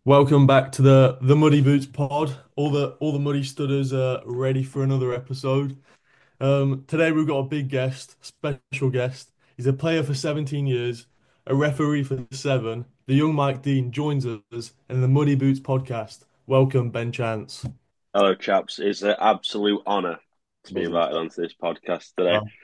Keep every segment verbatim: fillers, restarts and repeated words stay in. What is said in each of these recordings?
Welcome back to the the Muddy Boots pod. All the all the Muddy Studders are ready for another episode. Um, today we've got a big guest, special guest. He's a player for seventeen years, a referee for seven. The young Mike Dean joins us in the Muddy Boots podcast. Welcome, Ben Chance. Hello, chaps. It's an absolute honour to be Buzzing. invited onto this podcast today. Wow.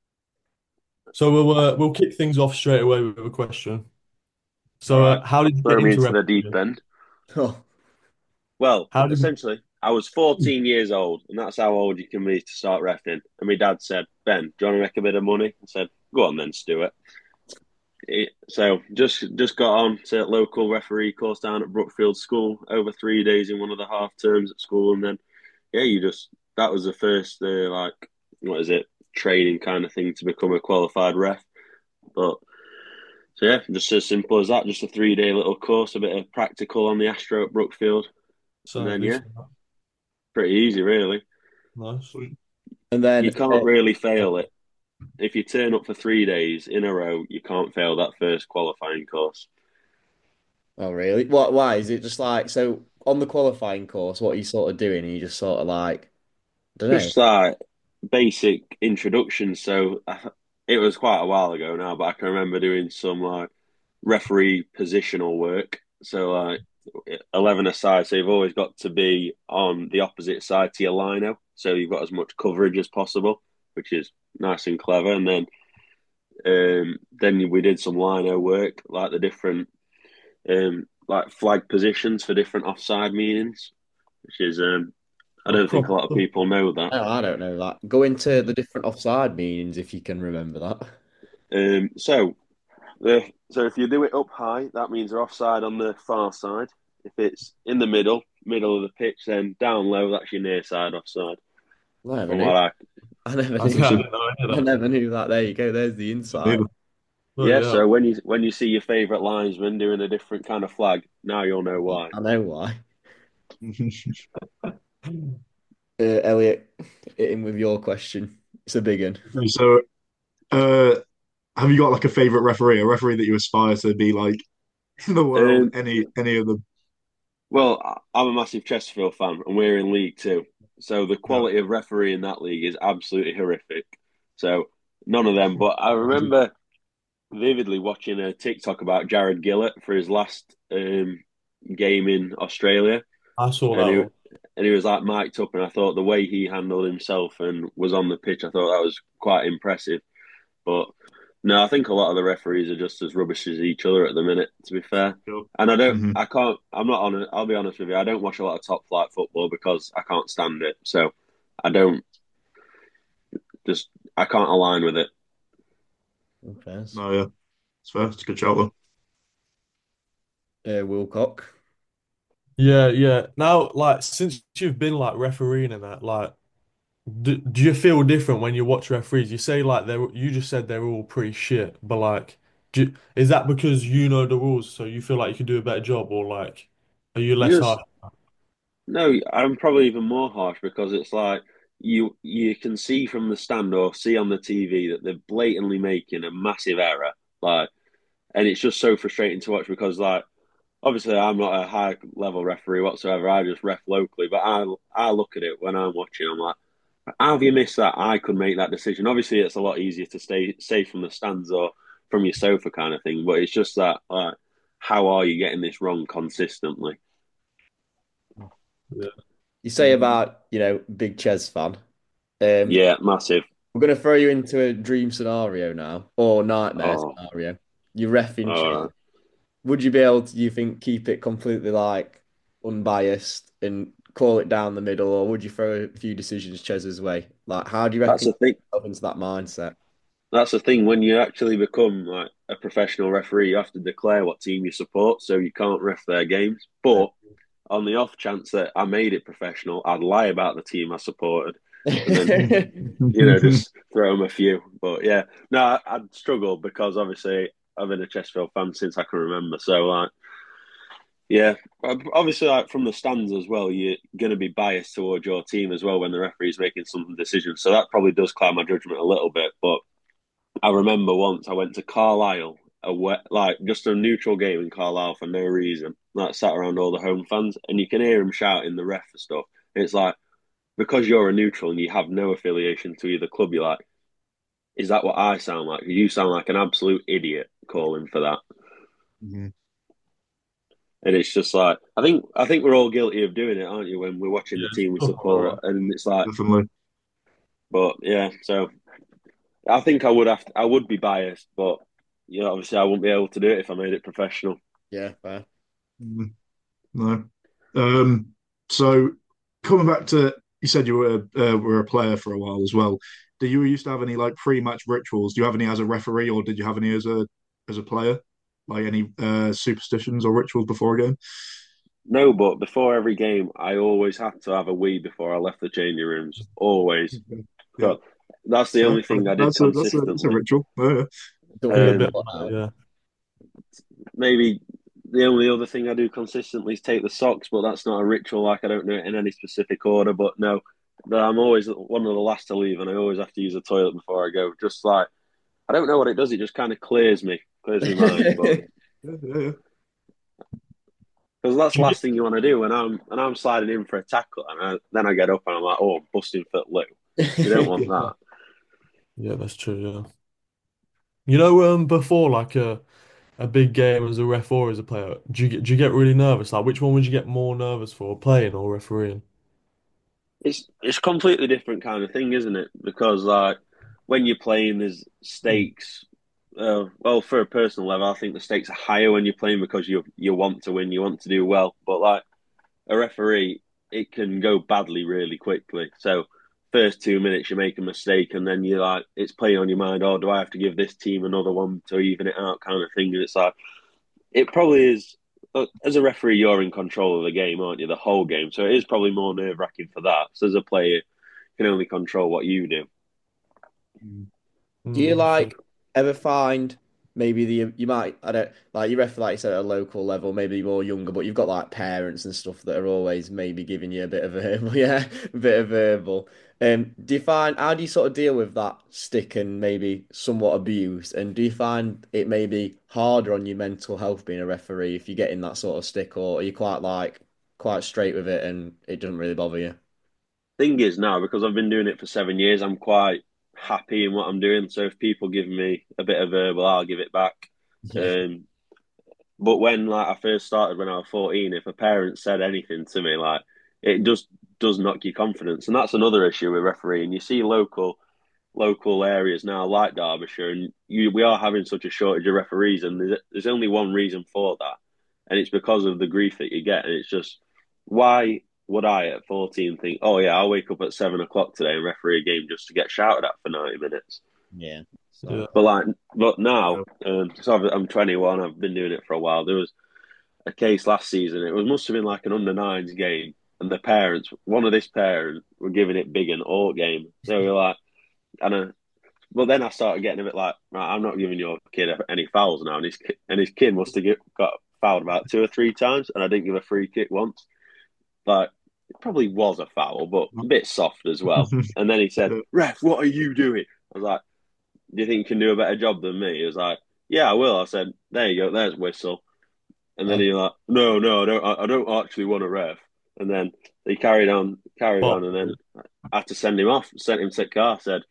So we'll uh, we'll kick things off straight away with a question. All So, right, uh, how did you get throw me into into the deep refereeing? end. Oh, Well, How did essentially, I was fourteen years old, and that's how old you can be to start refing. And my dad said, "Ben, do you want to make a bit of money?" I said, "Go on then, Stuart." It, so just just got on to local referee course down at Brookfield School over three days in one of the half terms at school, and then yeah, you just that was the first uh, like what is it training kind of thing to become a qualified ref. But so yeah, just as simple as that. Just a three day little course, a bit of practical on the Astro at Brookfield, and sounds then yeah, decent? pretty easy really. Nice. and You then uh, can't really fail it if you turn up for three days in a row. You can't fail that first qualifying course. oh really? What? Why is it just like so on the qualifying course? What are you sort of doing? Are you just sort of like I don't know. Just like basic introduction. So I, it was quite a while ago now, but I can remember doing some like referee positional work. So like eleven aside, so you've always got to be on the opposite side to your lino, so you've got as much coverage as possible, which is nice and clever. And then um, then we did some lino work, like the different um, like flag positions for different offside meanings, which is um, I Oh, don't think a proper. lot of people know that. Oh, I don't know that. Go into the different offside meanings if you can remember that. Um, so the so if you do it up high, that means they're offside on the far side. If it's in the middle, middle of the pitch, then down low, that's your near side offside. I never From knew. what I, I never I knew. had so, no idea I that. never knew that. There you go. There's the insight. Neither. Bloody yeah. So hell. when you when you see your favourite linesman doing a different kind of flag, now you'll know why. I know why. Uh, Elliot, hit in with your question. It's a big one. So, uh, have you got like a favorite referee, a referee that you aspire to be like in the world? Um, Any, any of them? well, I- I'm a massive Chesterfield fan, and we're in League Two, so the Yeah. quality of referee in that league is absolutely horrific. So none of them. But I remember vividly watching a TikTok about Jared Gillett for his last um, game in Australia, I saw and that he one. and he was like mic'd up, and I thought the way he handled himself and was on the pitch, I thought that was quite impressive. But no, I think a lot of the referees are just as rubbish as each other at the minute. To be fair, Sure. and I don't, hmm I can't, I'm not on. I'll be honest with you, I don't watch a lot of top flight football because I can't stand it. So I don't just, I can't align with it. Okay. No, yeah, it's fair. It's a good shout though. Uh, Wilcock. Yeah, yeah. Now, like, since you've been like refereeing and that, like, do, do you feel different when you watch referees? You say like they're, you just said they're all pretty shit, but like, do, is that because you know the rules, so you feel like you can do a better job, or like, are you less Just harsh? no, I'm probably even more harsh because it's like you you can see from the stand or see on the T V that they're blatantly making a massive error. Like, and it's just so frustrating to watch because like obviously I'm not a high level referee whatsoever. I just ref locally, but I I look at it when I'm watching. I'm like, how have you missed that? I could make that decision. Obviously, it's a lot easier to stay safe from the stands or from your sofa kind of thing, but it's just that like, how are you getting this wrong consistently? Yeah. You say about, you know, big Ches fan. Um, Yeah, massive. we're going to throw you into a dream scenario now, or nightmare Oh, scenario. You're reffing all Ches. right. Would you be able to, you think, keep it completely like unbiased and call it down the middle, or would you throw a few decisions Ches's way? Like, how do you That's reckon the thing. yourself into that mindset? That's the thing. When you actually become like a professional referee, you have to declare what team you support, so you can't ref their games. Uh, But on the off chance that I made it professional, I'd lie about the team I supported, and then you know just throw them a few. But yeah, no, I, I'd struggle because obviously I've been a Chesterfield fan since I can remember. So like, yeah, obviously like from the stands as well, you're going to be biased towards your team as well when the referee's making some decisions. So that probably does cloud my judgment a little bit, but. I remember once I went to Carlisle a wet, like just a neutral game in Carlisle for no reason, like sat around all the home fans, and you can hear them shouting the ref for stuff. It's like because you're a neutral and you have no affiliation to either club, you're like, is that what I sound like? You sound like an absolute idiot calling for that. Mm-hmm. And it's just like I think I think we're all guilty of doing it, aren't you? When we're watching Yeah, the team we stuff like support, that. and it's like, Definitely. but yeah. So I think I would have, to, I would be biased, but you know, obviously I wouldn't be able to do it if I made it professional. Yeah, fair. Mm, no. Um, so coming back to you said you were uh, were a player for a while as well. Do you used to have any like pre-match rituals? Do you have any as a referee, or did you have any as a as a player? Like any uh, superstitions or rituals before a game? No, but before every game, I always had to have a wee before I left the changing rooms. Always, Okay. Yeah. because that's the So only thing I did that's a that's a that's a consistently. ritual. Oh, yeah. Don't Yeah, want a to be Um, bit caught like that, out. yeah. maybe the only other thing I do consistently is take the socks, but that's not a ritual. Like I don't do it in any specific order. But no, I'm always one of the last to leave, and I always have to use the toilet before I go. Just like I don't know what it does. It just kind of clears me, clears my mind. But Yeah, yeah, yeah. because that's Do the you last get, thing you want to do when I'm when I'm sliding in for a tackle, and I, then I get up and I'm like, oh, I'm busting foot loo. You don't want Yeah. that. yeah, that's true, yeah. You know, um, before like a a big game as a ref or as a player, do you get do you get really nervous? Like, which one would you get more nervous for, playing or refereeing? It's it's a completely different kind of thing, isn't it? Because like when you're playing, there's stakes. Uh, well, for a personal level, I think the stakes are higher when you're playing because you you want to win, you want to do well. But like a referee, it can go badly really quickly. So first two minutes you make a mistake, and then you're like, it's playing on your mind. Oh, do I have to give this team another one to even it out, kind of thing? And it's like it probably is. As a referee, you're in control of the game, aren't you? The whole game, so it is probably more nerve wracking for that. So as a player, you can only control what you do. Do you Mm, fair. like ever find maybe the you might I don't like you ref like you said at a local level, maybe more younger, but you've got like parents and stuff that are always maybe giving you a bit of verbal, yeah, a bit of verbal. Um, do you find how do you sort of deal with that stick and maybe somewhat abuse? And do you find it maybe harder on your mental health being a referee if you're getting that sort of stick, or are you quite like quite straight with it and it doesn't really bother you? Thing is now because I've been doing it for seven years, I'm quite happy in what I'm doing. So if people give me a bit of verbal, I'll give it back. Yeah. Um, but when like I first started when I was fourteen, if a parent said anything to me, like it just does knock your confidence, and that's another issue with refereeing. You see local local areas now like Derbyshire, and you, we are having such a shortage of referees, and there's, there's only one reason for that, and it's because of the grief that you get. And it's just why would I at fourteen think, oh yeah, I'll wake up at seven o'clock today and referee a game just to get shouted at for ninety minutes? Yeah. Yeah. So But like, but now, Yeah. um, so I've, I'm twenty-one, I've been doing it for a while. There was a case last season. It was must have been like an under nines game, and the parents, one of this parent, were giving it big in all game. So we we're like, and I, but then I started getting a bit like, right, I'm not giving your kid any fouls now, and his and his kid must have get, got fouled about two or three times, and I didn't give a free kick once. Like it probably was a foul, but a bit soft as well. And then he said, Yeah. "Ref, what are you doing?" I was like, "Do you think you can do a better job than me?" He was like, "Yeah, I will." I said, "There you go, there's whistle." And then oh, he like, "No, no, I don't. I, I don't actually want a ref." And then he carried on, carried But on, and then I had to send him off. Sent him to the car. Said,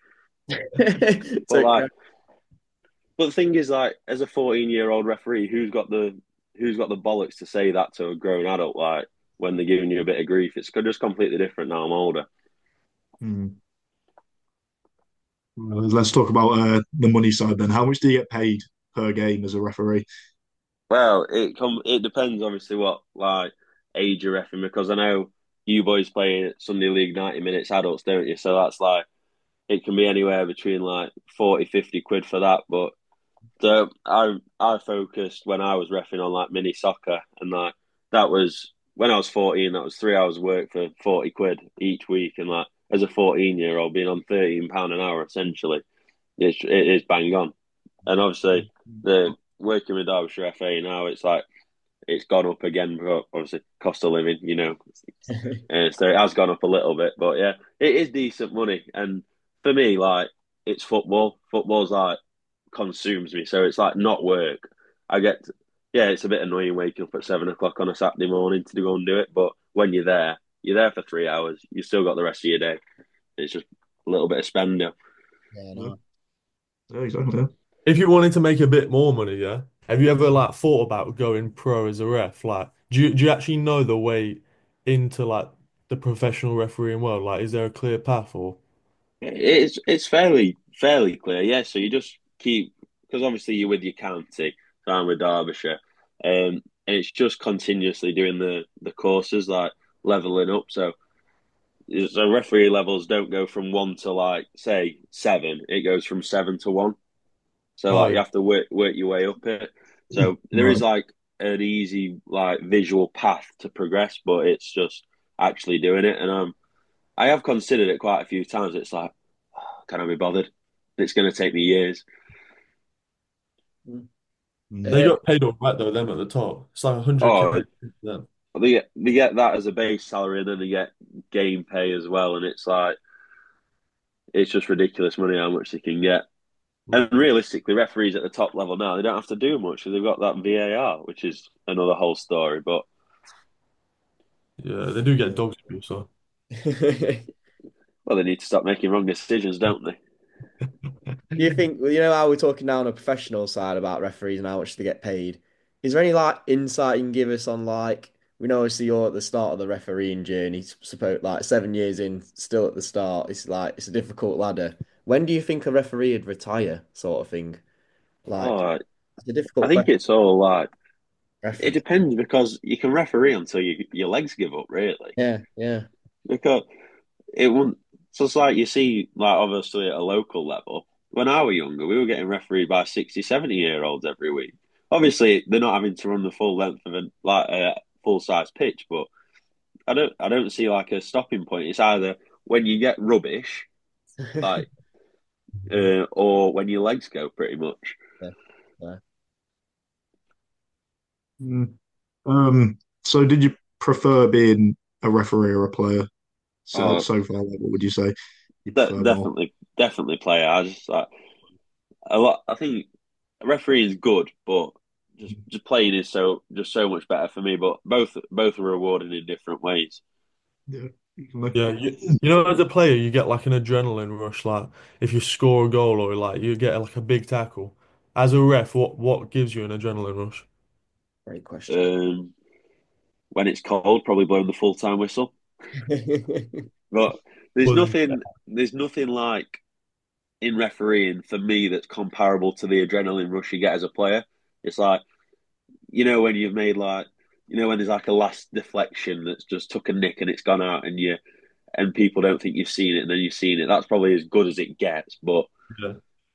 "But take like." care. But the thing is, like, as a fourteen-year-old referee, who's got the who's got the bollocks to say that to a grown adult? Like when they're giving you a bit of grief, it's just completely different now. I'm older. Hmm. Well, let's talk about uh, the money side then. How much do you get paid per game as a referee? Well, it come it depends obviously what like age you're reffing because I know you boys play Sunday League ninety minutes adults, don't you? So that's like it can be anywhere between like forty, fifty quid for that. But so I I focused when I was reffing on like mini soccer and like that was when I was fourteen, that was three hours work for forty quid each week. And like as a fourteen year old being on thirteen pound an hour essentially, it's it is bang on. And obviously the working with Derbyshire F A now, it's like it's gone up again. But obviously, cost of living, you know, uh, so it has gone up a little bit. But yeah, it is decent money. And for me, like it's football. Football's like consumes me. So it's like not work. I get, yeah, it's a bit annoying waking up at seven o'clock on a Saturday morning to go and do it. But when you're there, you're there for three hours. You still got the rest of your day. It's just a little bit of spending. Yeah, Yeah, no. yeah, exactly. Yeah. If you wanted to make a bit more money, yeah, have you ever like thought about going pro as a ref? Like, do you do you actually know the way into like the professional refereeing world? Like, is there a clear path or? It's it's fairly fairly clear, yeah. So you just keep because obviously you're with your county, so I'm with Derbyshire, um, and it's just continuously doing the the courses like leveling up. So so referee levels don't go from one to like say seven; it goes from seven to one. So Oh like you yeah. have to work work your way up it. So there is Right. like an easy like visual path to progress, but it's just actually doing it. And um, I have considered it quite a few times. It's like, oh, can I be bothered? It's going to take me years. They Uh, got paid all right though, them at the top. It's like one hundred Oh, k for them. they get they get that as a base salary, and then they get game pay as well, and it's like it's just ridiculous money how much they can get. And realistically, referees at the top level now they don't have to do much because they've got that V A R, which is another whole story. But Yeah, they do get dogs abuse, so. well, they need to stop making wrong decisions, don't they? Do you think, well, you know, how we're talking now on a professional side about referees and how much they get paid? Is there any like insight you can give us on like, we know obviously you're at the start of the refereeing journey, suppose like seven years in, still at the start. It's like it's a difficult ladder. When do you think a referee would retire, sort of thing? Like, Oh, it's a I difficult think question. it's all like it Referee. depends because you can referee until you, your legs give up, really. Yeah, yeah. Because it wouldn't. So it's like you see, like obviously at a local level. When I was younger, we were getting refereed by sixty, seventy year olds every week. Obviously, they're not having to run the full length of a like a full size pitch, but I don't, I don't see like a stopping point. It's either when you get rubbish, like, uh, or when your legs go, pretty much. Yeah, yeah. Mm. Um, so did you prefer being a referee or a player? So Oh, so far, like, what would you say you de- prefer more? definitely, definitely player. I just like a lot. I think refereeing is good, but just just playing is so just so much better for me. But both both are rewarding in different ways. Yeah, definitely. Yeah, you, you know, as a player, you get like an adrenaline rush, like if you score a goal or like you get like a big tackle. As a ref, what what gives you an adrenaline rush? Great question. Um, when it's cold, probably blowing the full time whistle. But there's Well, nothing there's nothing like in refereeing for me that's comparable to the adrenaline rush you get as a player. It's like you know when you've made like you know when there's like a last deflection that's just took a nick and it's gone out and you and people don't think you've seen it and then you've seen it. That's probably as good as it gets. But yeah.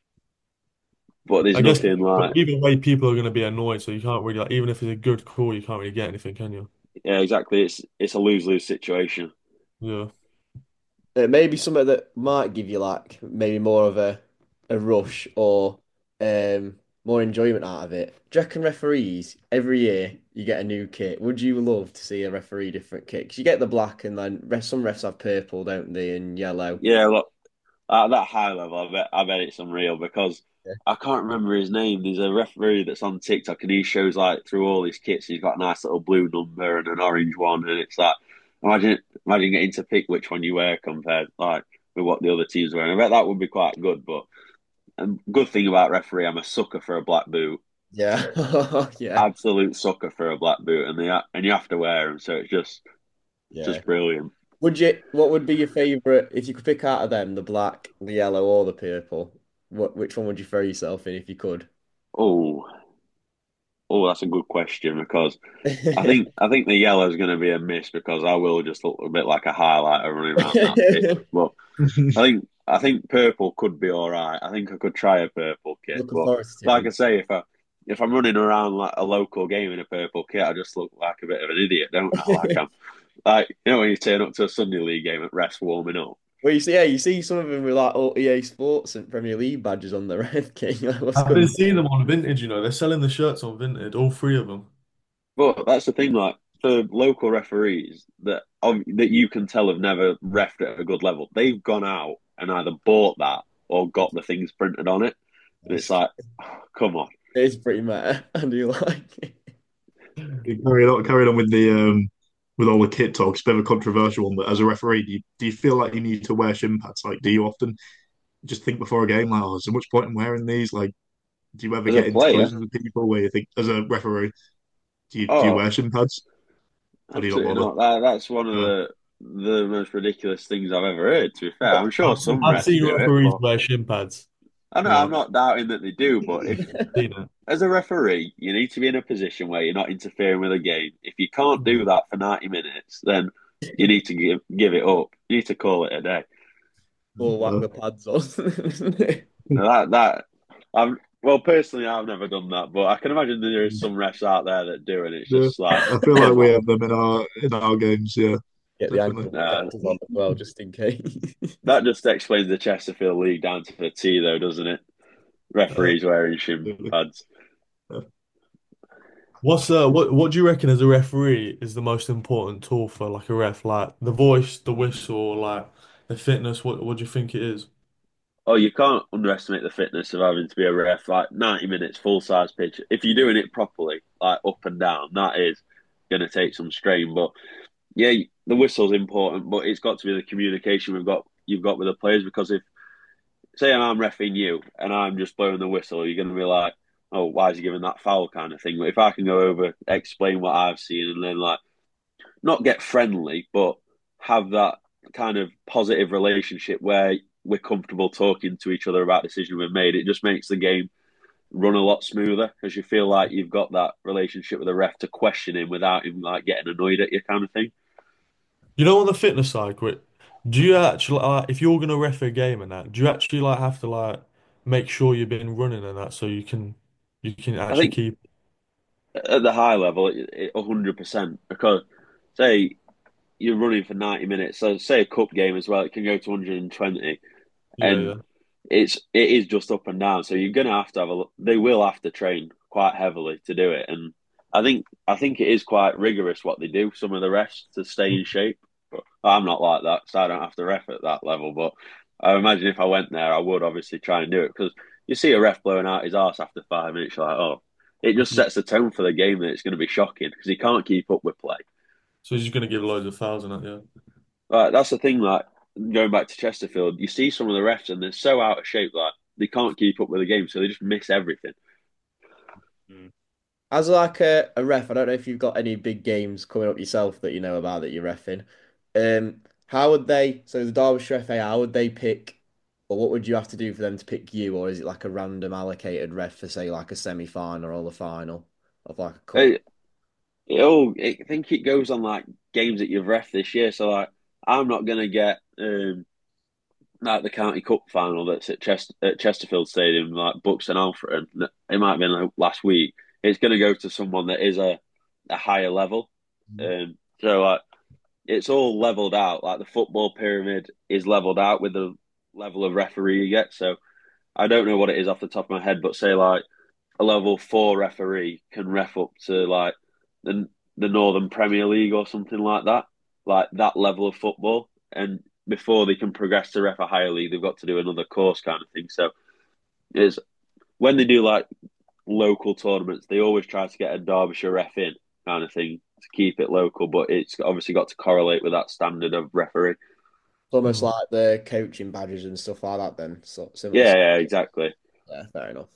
but there's I guess nothing like either way, people are going to be annoyed, so you can't really like even if it's a good call, you can't really get anything, can you? yeah exactly. It's it's a lose lose situation. Yeah. Uh, maybe something that might give you like maybe more of a a rush or um more enjoyment out of it. Do you reckon referees every year you get a new kit? Would you love to see a referee different kit? 'Cause you get the black and then ref, some refs have purple, don't they, and yellow. Yeah, look at that high level. I bet I bet it's unreal because Yeah. I can't remember his name. There's a referee that's on TikTok and he shows like through all his kits. He's got a nice little blue number and an orange one, and it's like imagine imagine getting to pick which one you wear compared like with what the other teams wear. I bet that would be quite good. But and good thing about referee, I'm a sucker for a black boot. Yeah. Yeah. Absolute sucker for a black boot, and they and you have to wear them, so it's just Yeah. just brilliant. Would you, what would be your favorite if you could pick out of them, the black, the yellow, or the purple? What which one would you throw yourself in if you could? Oh, oh, that's a good question because I think I think the yellow is going to be a miss because I will just look a bit like a highlighter running around that pitch. But I think I think purple could be all right. I think I could try a purple kit, Look but like I authoritative. say, if I if I'm running around like a local game in a purple kit, I just look like a bit of an idiot, don't I? Like I'm like you know when you turn up to a Sunday league game at rest warming up. Well, you see, yeah, you see some of them with like all E A Sports and Premier League badges on the red kit. You're like, what's I've going been on? seeing them on Vintage, you know, they're selling the shirts on Vintage, all three of them. But that's the thing, like for local referees that um, that you can tell have never refed at a good level, they've gone out and either bought that or got the things printed on it. And it's like, oh, come on. It is pretty meta. I do like it. You carried on, carried on with the um with all the kit talk. It's a bit of a controversial one, but as a referee, do you, do you feel like you need to wear shin pads? Like, do you often just think before a game, like, oh, there's so much point in wearing these? Like, do you ever As a get into player, collisions with people where you think, as a referee, do you do you oh, wear shin pads or do you not absolutely bother? not. That that's one of Uh, the the most ridiculous things I've ever heard. To be fair, I'm sure I've seen, some I've refs seen do it, referees but wear shin pads. I know Yeah, I'm not doubting that they do. But if seen it. as a referee, you need to be in a position where you're not interfering with a game. If you can't do that for ninety minutes, then you need to give give it up. You need to call it a day. Or whack uh, the pads on. Now that that I'm well personally, I've never done that, but I can imagine that there is some refs out there that do, and it's yeah, just like, I feel like come we on. have them in our in our games. Yeah, Get the definitely. ankle Uh, protectors on as well, just in case. that just explains the Chesterfield League down to the T, though, doesn't it? Uh, Referees wearing shin definitely. pads. Uh, What's uh what what do you reckon as a referee is the most important tool for like a ref? Like the voice, the whistle, like the fitness. What what do you think it is? Oh, you can't underestimate the fitness of having to be a ref. Like ninety minutes, full size pitch. If you're doing it properly, like up and down, that is going to take some strain. But yeah, the whistle's important, but it's got to be the communication we've got you've got with the players. Because if say I'm refing you and I'm just blowing the whistle, you're going to be like, oh, why is he giving that foul kind of thing? But if I can go over, explain what I've seen, and then like not get friendly, but have that kind of positive relationship where we're comfortable talking to each other about decisions we've made. It just makes the game run a lot smoother because you feel like you've got that relationship with the ref to question him without him like getting annoyed at you, kind of thing. You know, on the fitness side, Grit, do you actually like if you're gonna ref a game and that, do you actually like have to like make sure you've been running and that so you can you can I actually think keep at the high level, it, it, one hundred percent because say you're running for ninety minutes, so say a cup game as well, it can go to one hundred twenty, yeah, and yeah. it's it is just up and down. So you're gonna have to have a they will have to train quite heavily to do it, and I think I think it is quite rigorous what they do. Some of the refs to stay in shape. But I'm not like that, so I don't have to ref at that level. But I imagine if I went there, I would obviously try and do it because you see a ref blowing out his arse after five minutes, you're like, oh, it just Yeah. sets the tone for the game that it's going to be shocking because he can't keep up with play. So he's just gonna give loads of fouls and that, yeah. Like that's the thing. Like going back to Chesterfield, you see some of the refs and they're so out of shape, like they can't keep up with the game, so they just miss everything. Mm. As like a, a ref, I don't know if you've got any big games coming up yourself that you know about that you're refing. Um, how would they, so the Derbyshire F A, how would they pick, or what would you have to do for them to pick you, or is it like a random allocated ref for say like a semi-final or the final of like a cup? It, it all, I think it goes on like games that you've ref this year. So like, I'm not gonna get um, like the County Cup final that's at, Chest- at Chesterfield Stadium, like Bucks and Alfred. And it might have been like last week. It's gonna go to someone that is a a higher level. Um, so like it's all leveled out. Like the football pyramid is leveled out with the level of referee you get. So I don't know what it is off the top of my head, but say like a level four referee can ref up to like the the Northern Premier League or something like that, like that level of football. And before they can progress to ref a higher league, they've got to do another course kind of thing. So is when they do like local tournaments, they always try to get a Derbyshire ref in kind of thing to keep it local, but it's obviously got to correlate with that standard of referee. It's almost Mm. like the coaching badges and stuff like that then. So similar. Yeah, yeah, exactly. Yeah, fair enough.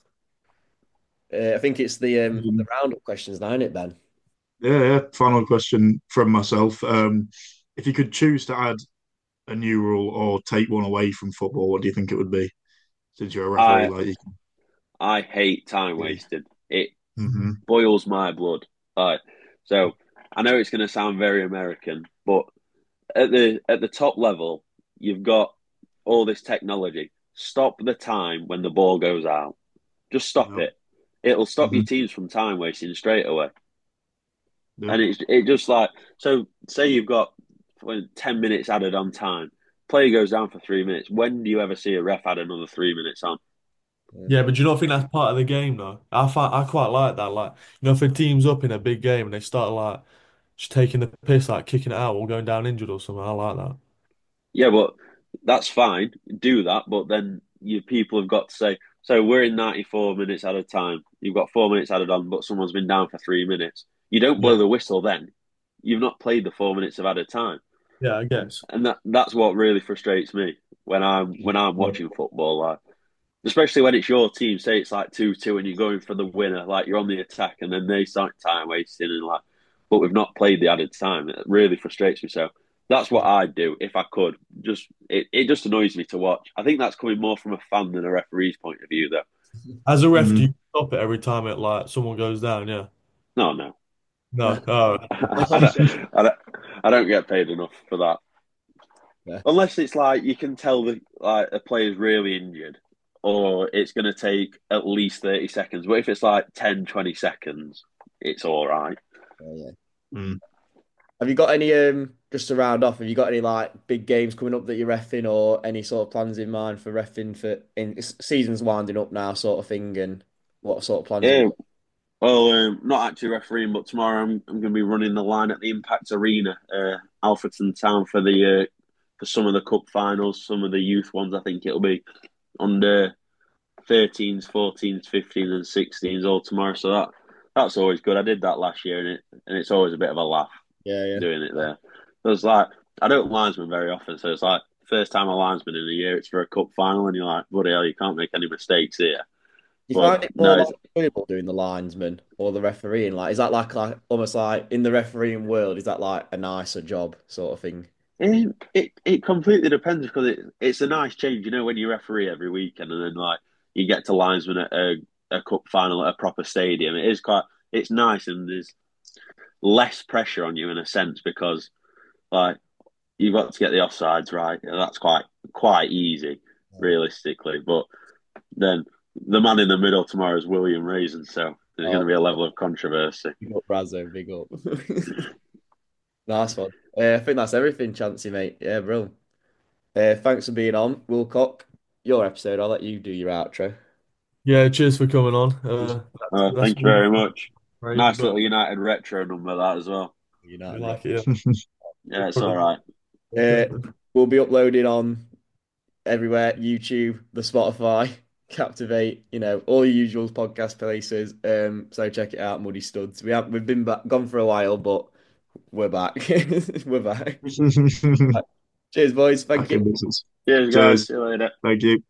Uh, I think it's the um the um, roundup questions now, isn't it, Ben? yeah, yeah. Final question from myself. Um, if you could choose to add a new rule or take one away from football, what do you think it would be? Since you're a referee, I like you I hate time can wasting. It hmm boils my blood. Like, so I know it's going to sound very American, but at the at the top level, you've got all this technology. Stop the time when the ball goes out. Just stop Yeah. it. It'll stop your hmm teams from time wasting straight away. Yeah. And it's it just like so. Say you've got ten minutes added on time. Player goes down for three minutes. When do you ever see a ref add another three minutes on? Yeah. Yeah, but do you not think that's part of the game though? I find I quite like that. Like, you know, if a team's up in a big game and they start like just taking the piss, like kicking it out or going down injured or something, I like that. Yeah, but that's fine. Do that, but then your people have got to say, So we're in ninety-four minutes at a time. You've got four minutes added on, but someone's been down for three minutes. You don't blow Yeah, the whistle then. You've not played the four minutes of added time, yeah, I guess. and that that's what really frustrates me when I'm when I'm Yeah. watching football. Like, especially when it's your team. Say it's like two two, and you're going for the winner. Like you're on the attack, and then they start time wasting, and like, but we've not played the added time. It really frustrates me. So that's what I'd do if I could. Just it, it just annoys me to watch. I think that's coming more from a fan than a referee's point of view, though. As a ref, do Mm. you stop it every time it like someone goes down? Yeah. No, no. No. Oh, I don't, I don't, I don't get paid enough for that. Yeah. Unless it's like you can tell the like a player's really injured or it's going to take at least thirty seconds. But if it's like ten, twenty seconds, it's all right. Yeah, yeah. Mm. Have you got any um just to round off? Have you got any like big games coming up that you're reffing, or any sort of plans in mind for reffing for in season's winding up now, sort of thing, and what sort of plans have you Yeah, well, um, not actually refereeing, but tomorrow I'm, I'm going to be running the line at the Impact Arena, uh, Alfreton Town for the uh, for some of the cup finals, some of the youth ones. I think it'll be under thirteens, fourteens, fifteens, and sixteens all tomorrow. So that that's always good. I did that last year, and it and it's always a bit of a laugh Yeah, yeah. doing it there. So it's like I don't linesman very often, so it's like first time a linesman in a year. It's for a cup final, and you're like, bloody hell, you can't make any mistakes here. You But find it more no, like it's, enjoyable doing the linesman or the refereeing? Like, is that like like almost like in the refereeing world? Is that like a nicer job sort of thing? it it, it completely depends because it, it's a nice change, you know, when you referee every weekend and then like you get to linesman at a, a cup final at a proper stadium. It is quite it's nice and there's less pressure on you in a sense because like you've got to get the offsides right. And that's quite quite easy, Yeah. realistically. But then the man in the middle tomorrow is William Raisin, so there's going Oh, to be a level of controversy. big up, Razzo, big up. Nice one. Uh, I think that's everything, Chancey, mate. Yeah, bro. Uh, thanks for being on, Wilcock. Your episode. I'll let you do your outro. yeah. Cheers for coming on. Uh, that's, Uh, that's thank you very much. great, Nice but little United retro number that as well. we United, right? like it. Yeah. Yeah, it's all right. Uh, we'll be uploading on everywhere: YouTube, the Spotify, Captivate. You know, all your usual podcast places. Um, so check it out, Muddy Studs. We have we've been back, gone for a while, but we're back. We're back. Cheers, boys. Thank Back you. in business. Cheers, guys. Cheers. See you later. Thank you.